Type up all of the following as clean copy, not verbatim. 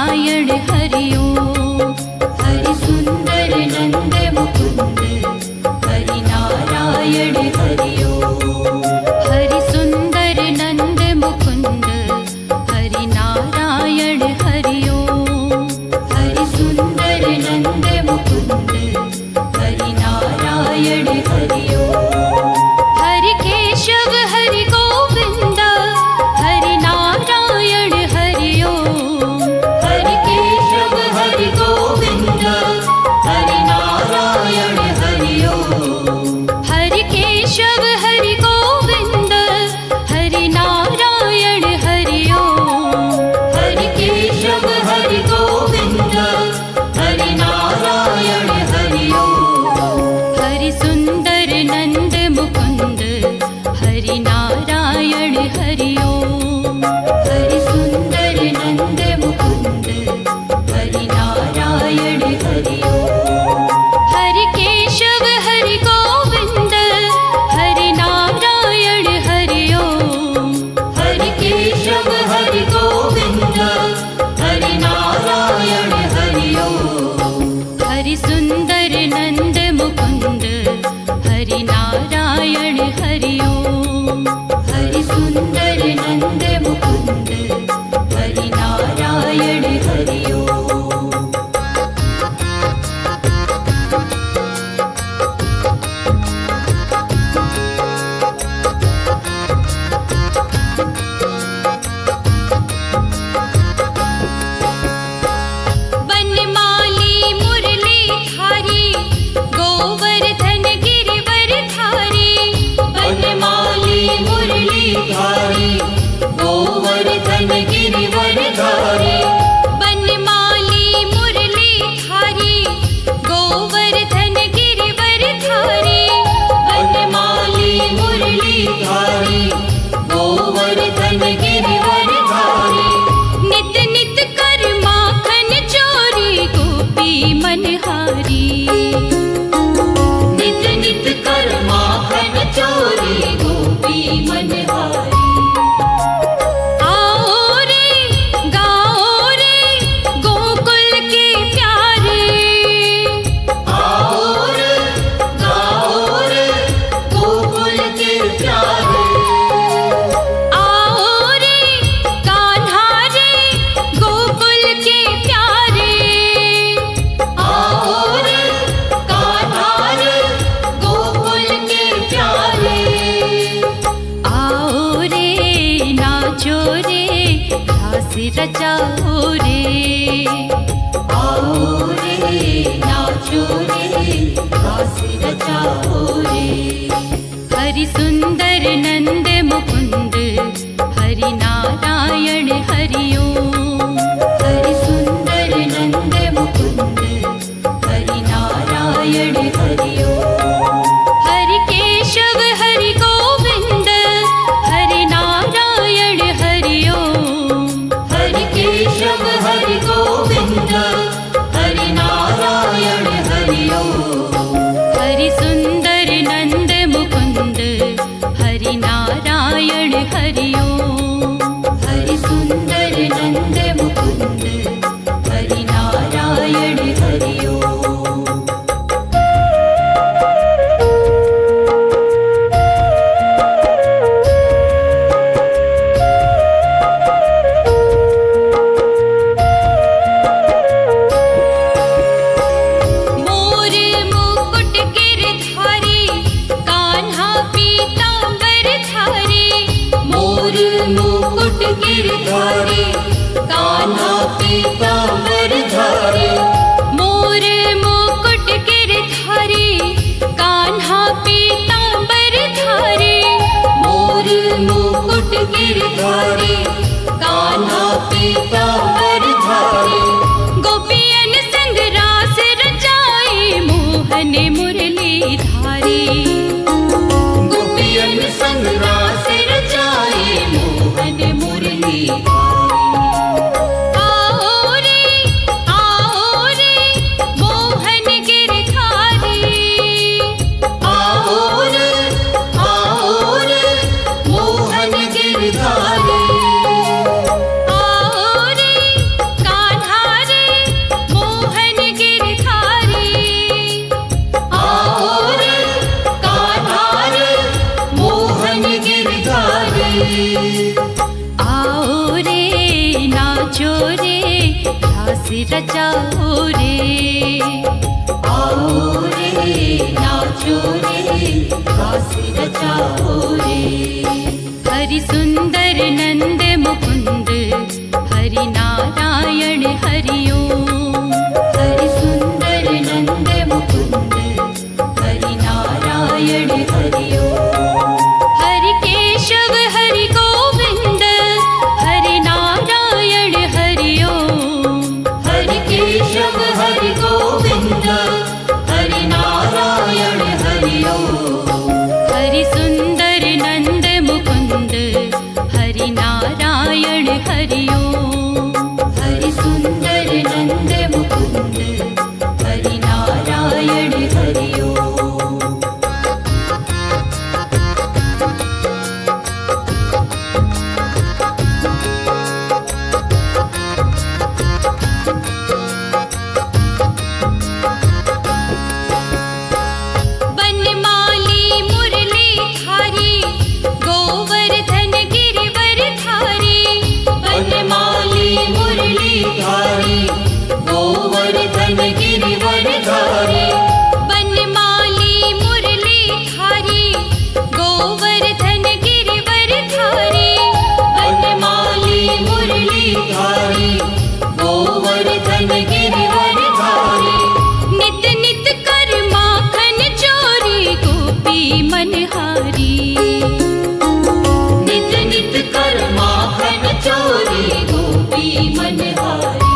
नारायण हरि ओम। हरि सुंदर नंद मुकुंद हरि नारायण हरि ओम। हरि सुंदर नंद मुकुंद हरि नारायण हरि ओम। हरि सुंदर नंद मुकुंद हरि नारायण हरि ओम। हरि केशव हरि गोविंद हरि नारायण हरि ओम। हरि केशव हरि गोविंद हरि नारायण हरि ओम। हरि केशव हरि गोविंद हरि नारायण हरि ओम। हरि केशव हरि गोविंद हरि नारायण हरि ओम। हरि सुंदर नंद मुकुंद हरि नारायण हरि ओम। हरि सुंदर नंद मुकुंद हरि नारायण हरि ओम। हरि केशव हरि गोविंद हरि नारायण हरि ओम। हरि केशव हरि गोविंद हरि नारायण हरि ओम। हरि सुंदर नंद मुकुंद हरि नारायण हरि ओम। हरि सुंदर नंद मुकुंद हरि नारायण हरि ओम। बनमाली मुरली धारी गोवर्धन गिरिवर धारी। बनमाली मुरली धारी गोवर्धन गिरिवर धारी। बनमाली मुरली धारी गोवर्धन गिरिवर धारी। बनमाली मुरली धारी गोवर्धन गिरिवर धारी। नित नित कर माखन चोरी गोपी मनहारी। नित नित कर माखन चोरी गोपी मनहारी। आओ रे गाओ रे गोकुल के प्यारे। आओ रे गाओ रे गोकुल के प्यारे। आओ रे कान्हा रे गोकुल के प्यारे। आओ रे कान्हा रे गोकुल के प्यारे। आओ रे नाचो रे रास रचाओ रे। आओ रे नाचो रे रास रचाओ रे। हरि सुंदर नंद मुकुंद हरि नारायण हरि ओम। हरि सुंदर नंद मुकुंद हरि नारायण हरि ओम। हरि केशव हरि गोविंद हरि नारायण हरि ओम। हरि केशव हरि गोविंद हरि नारायण हरि ओम। हरि सुंदर नंद मुकुंद हरि नारायण हरि ओम। हरि सुंदर नंद मुकुंद हरि नारायण हरि ओम। मोर मुकुट गिरधारी कान्हा पीतांबर धारी। मोर मुकुट गिरधारी कान्हा पीतांबर धारी। मोर मुकुट गिरधारी कान्हा पीतांबर धारी। मोर मुकुट गिरधारी कान्हा पीतांबर धारी। गोपियन संग रास रचाए मोहन मुरली धारी। गोपियन संग रास रचाए मोहन मुरली धारी। आओ रे मोहन गिरधारी। आओ रे मोहन गिरधारी। आओ रे कान्हा आओ रे नाचो रे रास रचाओ रे। आओ रे नाचो रे रास रचाओ रे। हरि सुंदर नंद मुकुंद हरि नारायण हरि ओम। हरि सुंदर नंद मुकुंद हरि नारायण हरि ओम। हरि केशव हरि गोविंद हरि नारायण हरि ओम। हरि केशव हरि गोविंद हरि नारायण हरि ओम। हरि सुंदर नंद मुकुंद हरि नारायण हरि ओम। हरि सुंदर नंद मुकुंद हरि नारायण हरि ओम। बनमाली मुरली धारी गोवर्धन गिरिवर धारी। बनमाली मुरली धारी गोवर्धन गिरिवर धारी। बनमाली मुरली धारी गोवर्धन गिरिवर धारी। बनमाली मुरली धारी गोवर्धन गिरिवर धारी। नित नित कर माखन चोरी गोपी मनहारी। नित नित कर माखन चोरी गोपी मनहारी।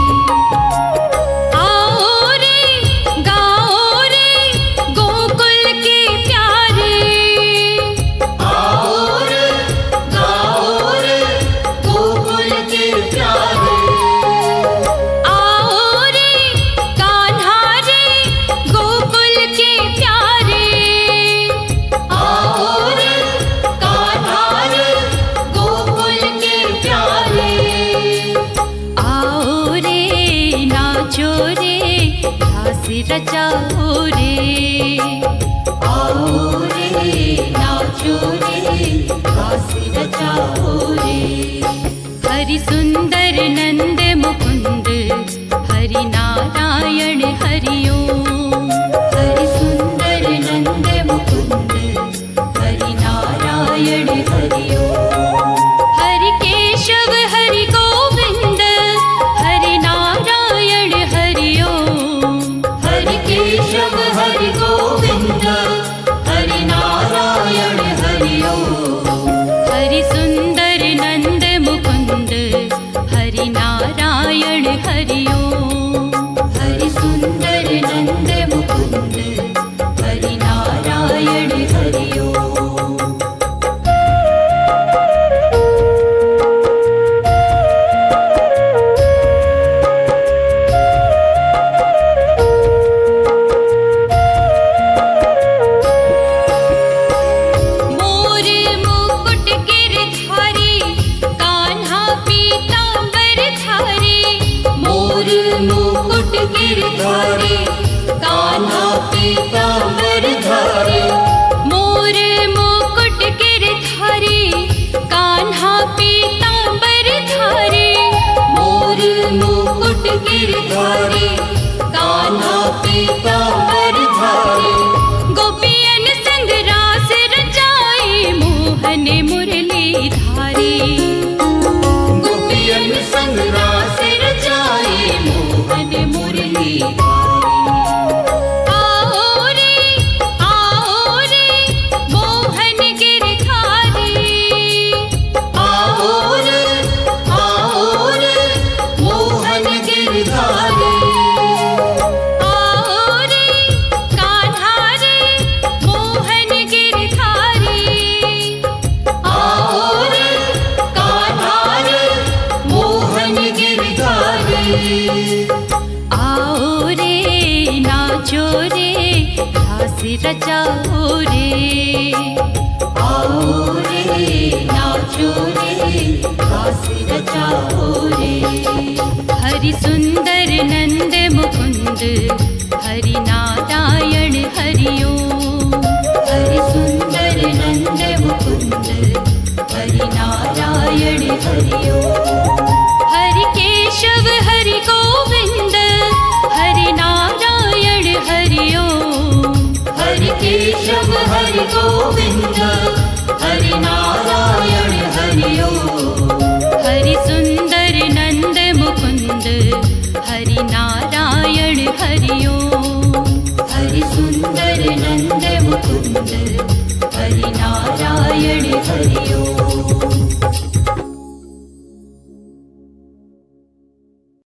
आओ रे गाओ रे गोकुल के प्यारे। आओ रे गाओ रे गोकुल के प्यारे। आओ रे कान्हा रे गोकुल के प्यारे। आओ रे कान्हा रे गोकुल के प्यारे। आओ रे नाचो रे रास रचाओ रे। आओ रे नाचो रे रास रचाओ रे। हरि सुंदर नंद मुकुंद हरि नारायण हरि ओम। हरि सुंदर नंद मुकुंद हरि नारायण हरि ओम। हरि केशव हरि गोविंद हरि नारायण हरि ओम। हरि केशव हरि गोविंद हरि नारायण हरि ओम। हरि सुंदर नंद मुकुंद हरि नारायण हरि ओम। हरि सुंदर नंद मुकुंद हरि नारायण हरि ओम। मोर मुकुट गिरधारी कान्हा पीतांबर धारी। मोर मुकुट गिरधारी कान्हा पीतांबर धारी। मोर मुकुट गिरधारी कान्हा पीतांबर धारी। मोर मुकुट गिरधारी कान्हा पीतांबर धारी। गोपियन संग रास रचाए मोहन मुरली धारी। गोपियन संग रास रचाए मोहन मुरली धारी। आओ रे मोहन गिरधारी। आओ रे मोहन गिरधारी। आओ रे कान्हा रे मोहन गिरधारी। आओ रे कान्हा रे मोहन गिरधारी। आओ रे नाचो रे रास रचाओ रे। आओ रे नाचो रे रास रचाओ रे। हरि सुंदर